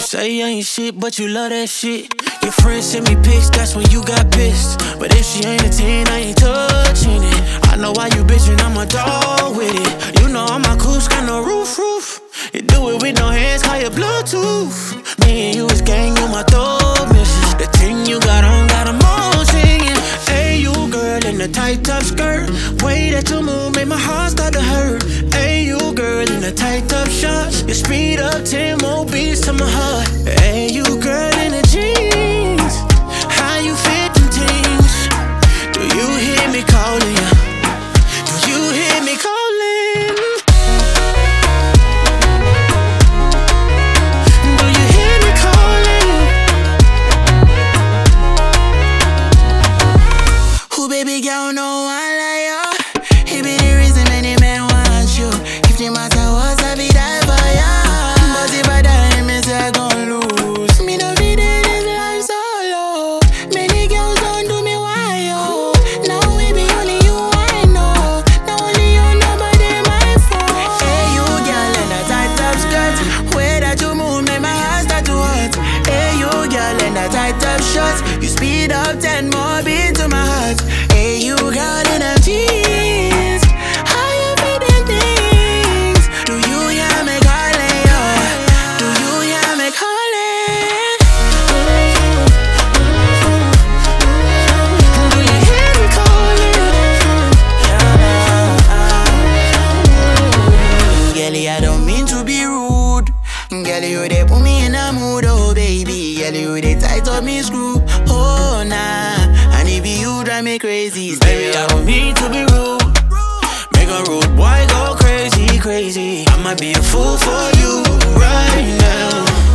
say you ain't shit, but you love that shit. Your friends send me pics, that's when you got pissed. But if she ain't a 10, I ain't touching it. I know why you bitchin', I'm a dog with it. You know I'm a coos, got no roof. You do it with no hands, call it Bluetooth. Me and you is gang, you my thug missus. The thing you got on got 'em all singing. Hey, you girl in the tight top skirt. Way that you move made my heart start to hurt. Hey, you girl in the tight top shorts. You speed up 10 more beats to my heart. Hey, you girl in the jeans. How you fit them things? Do you hear me calling you? Do you hear me calling? Do you hear me calling? Who baby girl no one like you? He be the reason many men want you. If the matter was I be die for ya. But if I die, me say I gon' lose. Me no be dead this life solo. Many girls don't do me why yo. Now we be only you I know. Now only you know but they my fault. Hey you girl in a tight top skirt. Way that you move make my heart start to hurt. Hey you girl in a tight top shorts. You speed up 10 more beats to my heart. Hey you girl in a jeans. How you fit them things? Do you hear me calling yo? Do you hear me calling? Do you hear me calling? Girlie, I don't mean to be rude. Girlie, you they put me in a mood, oh baby. Girlie, you they tight up me screw. Oh nah, and it be you drive me crazy. Baby, I don't mean to be rude. Make a rude boy go crazy. I might be a fool for you right now.